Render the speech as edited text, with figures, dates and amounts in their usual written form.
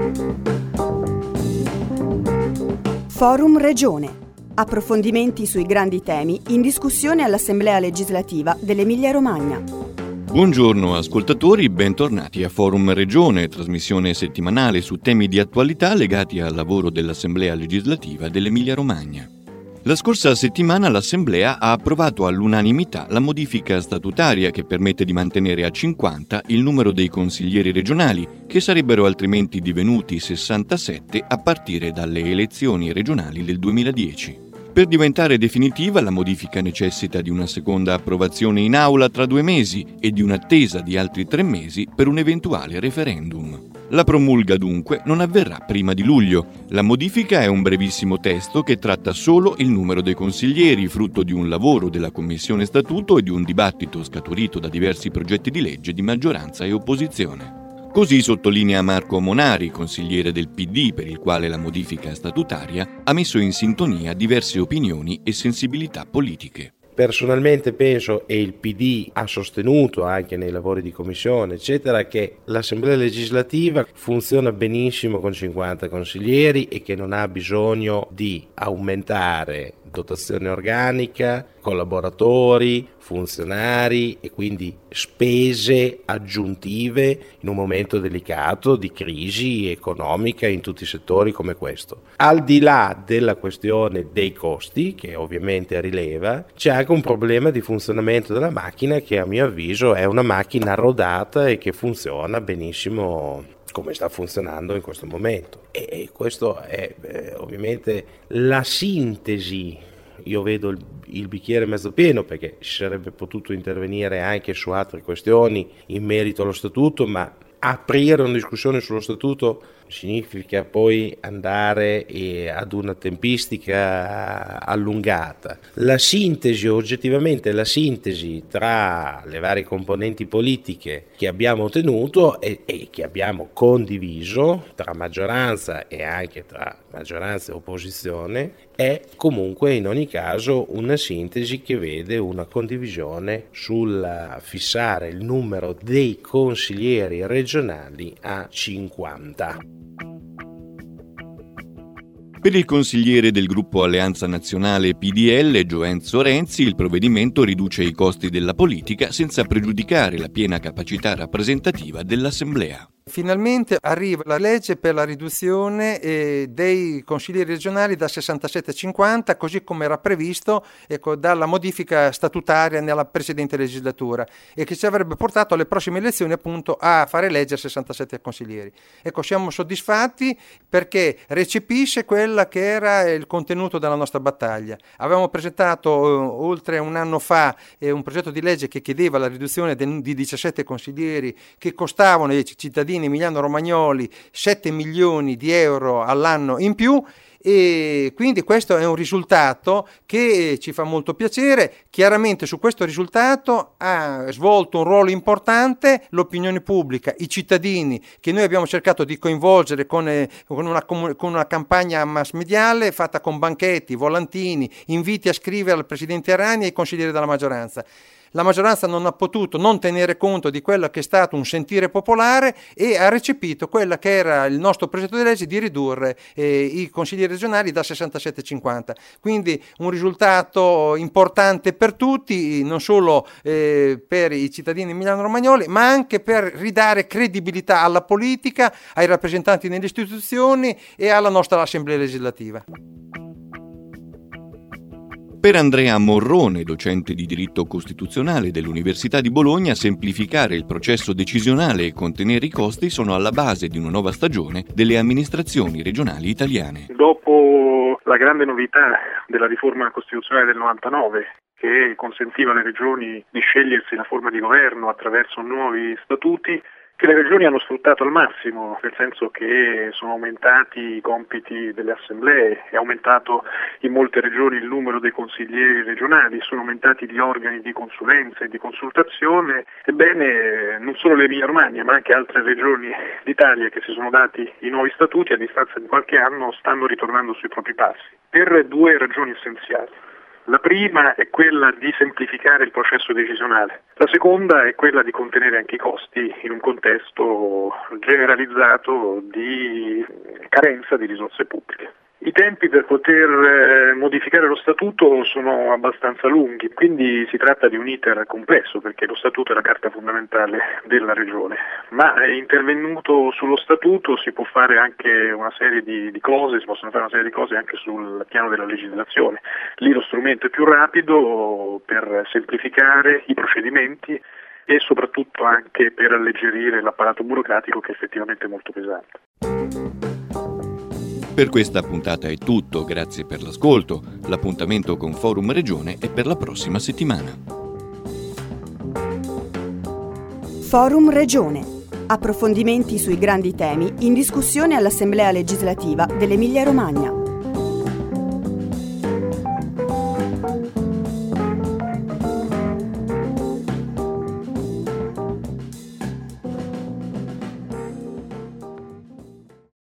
Forum Regione. Approfondimenti sui grandi temi in discussione all'Assemblea legislativa dell'Emilia-Romagna. Buongiorno ascoltatori, bentornati a Forum Regione, trasmissione settimanale su temi di attualità legati al lavoro dell'Assemblea legislativa dell'Emilia-Romagna. La scorsa settimana l'Assemblea ha approvato all'unanimità la modifica statutaria che permette di mantenere a 50 il numero dei consiglieri regionali, che sarebbero altrimenti divenuti 67 a partire dalle elezioni regionali del 2010. Per diventare definitiva, la modifica necessita di una seconda approvazione in aula tra 2 mesi e di un'attesa di altri 3 mesi per un eventuale referendum. La promulga dunque non avverrà prima di luglio. La modifica è un brevissimo testo che tratta solo il numero dei consiglieri, frutto di un lavoro della Commissione Statuto e di un dibattito scaturito da diversi progetti di legge di maggioranza e opposizione. Così sottolinea Marco Monari, consigliere del PD, per il quale la modifica statutaria ha messo in sintonia diverse opinioni e sensibilità politiche. Personalmente penso, e il PD ha sostenuto anche nei lavori di commissione, eccetera, che l'Assemblea legislativa funziona benissimo con 50 consiglieri e che non ha bisogno di aumentare dotazione organica, collaboratori, funzionari e quindi spese aggiuntive in un momento delicato di crisi economica in tutti i settori come questo. Al di là della questione dei costi, che ovviamente rileva, c'è anche un problema di funzionamento della macchina che a mio avviso è una macchina rodata e che funziona benissimo come sta funzionando in questo momento. E questo è ovviamente la sintesi. Io vedo il bicchiere mezzo pieno, perché si sarebbe potuto intervenire anche su altre questioni in merito allo statuto, ma aprire una discussione sullo statuto significa poi andare ad una tempistica allungata. La sintesi, oggettivamente la sintesi tra le varie componenti politiche che abbiamo ottenuto e che abbiamo condiviso tra maggioranza e anche tra maggioranza e opposizione, è comunque in ogni caso una sintesi che vede una condivisione sul fissare il numero dei consiglieri regionali a 50. Per il consigliere del gruppo Alleanza Nazionale PDL, Gioenzo Renzi, il provvedimento riduce i costi della politica senza pregiudicare la piena capacità rappresentativa dell'Assemblea. Finalmente arriva la legge per la riduzione dei consiglieri regionali da 67 a 50, così come era previsto dalla modifica statutaria nella precedente legislatura, e che ci avrebbe portato alle prossime elezioni appunto a fare eleggere 67 consiglieri. Siamo soddisfatti perché recepisce quella che era il contenuto della nostra battaglia. Avevamo presentato oltre un anno fa un progetto di legge che chiedeva la riduzione di 17 consiglieri che costavano ai cittadini emiliano-romagnoli 7 milioni di euro all'anno in più, e quindi questo è un risultato che ci fa molto piacere. Chiaramente su questo risultato ha svolto un ruolo importante l'opinione pubblica, i cittadini, che noi abbiamo cercato di coinvolgere con una campagna mass mediale fatta con banchetti, volantini, inviti a scrivere al Presidente Errani e ai consiglieri della maggioranza. La maggioranza non ha potuto non tenere conto di quello che è stato un sentire popolare e ha recepito quella che era il nostro progetto di legge di ridurre i consiglieri regionali da 67 a 50. Quindi un risultato importante per tutti, non solo per i cittadini emiliano-romagnoli, ma anche per ridare credibilità alla politica, ai rappresentanti nelle istituzioni e alla nostra Assemblea legislativa. Per Andrea Morrone, docente di diritto costituzionale dell'Università di Bologna, semplificare il processo decisionale e contenere i costi sono alla base di una nuova stagione delle amministrazioni regionali italiane. Dopo la grande novità della riforma costituzionale del 99, che consentiva alle regioni di scegliersi la forma di governo attraverso nuovi statuti, che le regioni hanno sfruttato al massimo, nel senso che sono aumentati i compiti delle assemblee, è aumentato in molte regioni il numero dei consiglieri regionali, sono aumentati gli organi di consulenza e di consultazione. Ebbene, non solo l'Emilia-Romagna ma anche altre regioni d'Italia che si sono dati i nuovi statuti a distanza di qualche anno stanno ritornando sui propri passi, per 2 ragioni essenziali. La prima è quella di semplificare il processo decisionale, la seconda è quella di contenere anche i costi in un contesto generalizzato di carenza di risorse pubbliche. I tempi per poter modificare lo statuto sono abbastanza lunghi, quindi si tratta di un iter complesso perché lo statuto è la carta fondamentale della regione, ma intervenuto sullo statuto si può fare anche una serie di cose, si possono fare una serie di cose anche sul piano della legislazione. Lì lo strumento è più rapido per semplificare i procedimenti e soprattutto anche per alleggerire l'apparato burocratico che è effettivamente molto pesante. Per questa puntata è tutto, grazie per l'ascolto. L'appuntamento con Forum Regione è per la prossima settimana. Forum Regione. Approfondimenti sui grandi temi in discussione all'Assemblea legislativa dell'Emilia-Romagna.